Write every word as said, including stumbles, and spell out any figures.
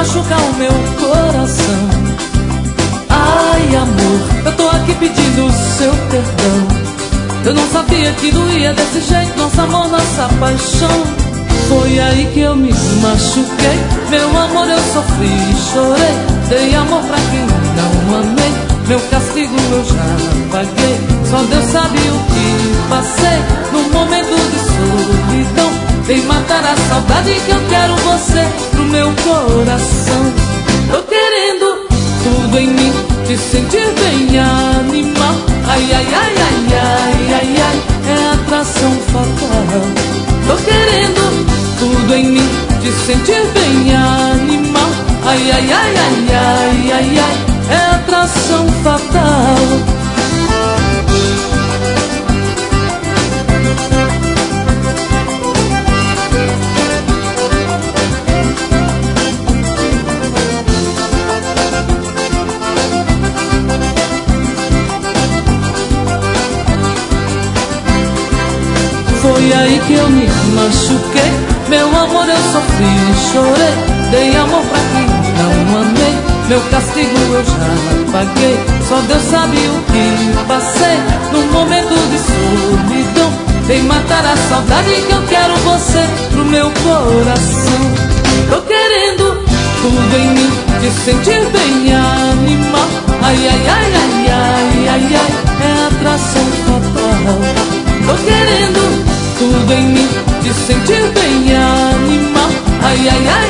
machucar o meu coração. Ai, amor, eu tô aqui pedindo o seu perdão. Eu não sabia que doía desse jeito nosso amor, nossa paixão. Foi aí que eu me machuquei. Meu amor, eu sofri e chorei. Dei amor pra quem não amei. Meu castigo eu já paguei. Só Deus sabe o que passei num momento de solidão. Vem matar a saudade que eu quero você pro meu coração. Tô querendo tudo em mim, te sentir bem animal. Ai, ai, ai, ai, ai, ai, ai, é atração fatal. Tô querendo tudo em mim, te sentir bem animal. Ai, ai, ai, ai, ai, ai, ai, é atração fatal. Foi aí que eu me machuquei. Meu amor, eu sofri e chorei. Dei amor pra quem não amei. Meu castigo eu já paguei. Só Deus sabe o que passei num momento de solidão. Vem matar a saudade que eu quero você pro meu coração. Tô querendo tudo em mim, te sentir bem animal. Ai, ai, ai, ai, ai, ai, ai, é atração fatal. Tô querendo tudo em mim, te sentir bem animal. Ai, ai, ai.